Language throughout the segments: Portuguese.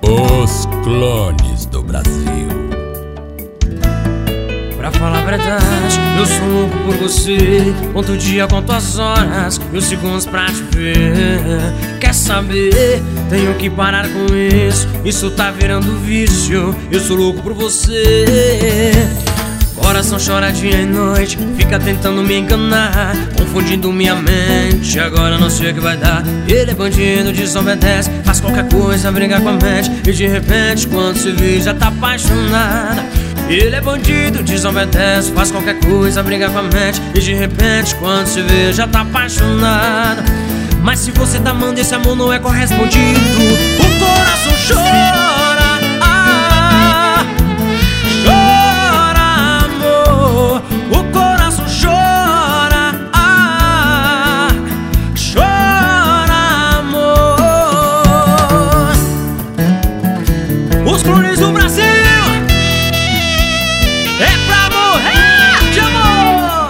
Os clones do Brasil. Pra falar a verdade, eu sou louco por você. Conto o dia, conto as horas e os segundos pra te ver. Quer saber? Tenho que parar com isso. Isso tá virando vício. Eu sou louco por você. Coração chora dia e noite, fica tentando me enganar, confundindo minha mente, agora não sei o que vai dar. Ele é bandido, desobedece, faz qualquer coisa, briga com a mente, e de repente quando se vê já tá apaixonada. Ele é bandido, desobedece, faz qualquer coisa, briga com a mente, e de repente quando se vê já tá apaixonada. Mas se você tá amando, esse amor não é correspondido. O coração chora. Os clones do Brasil é pra morrer de amor.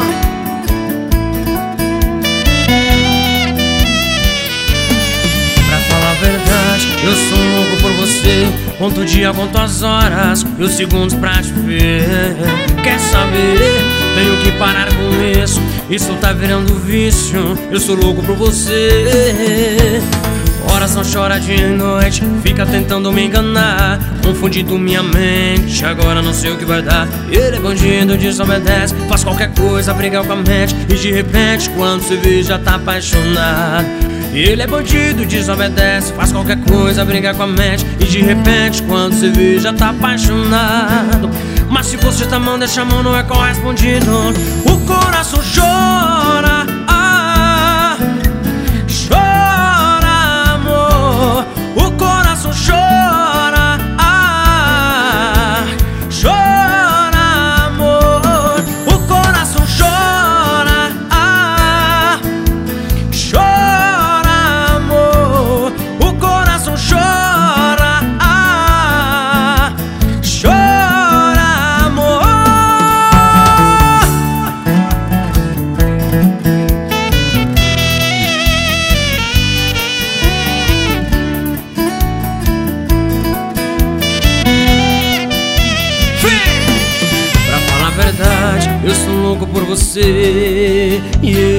Pra falar a verdade, eu sou louco por você. Conto o dia, conto as horas e os segundos pra te ver. Quer saber? Tenho que parar com isso. Isso tá virando vício. Eu sou louco por você. Coração chora dia e noite, fica tentando me enganar, confundindo minha mente, agora não sei o que vai dar. Ele é bandido, desobedece, faz qualquer coisa, briga com a mente, e de repente quando se vê já tá apaixonado. Ele é bandido, desobedece, faz qualquer coisa, briga com a mente, e de repente quando se vê já tá apaixonado. Mas se você tá amando, esse amor não é correspondido. O coração chora. Eu sou louco por você, yeah.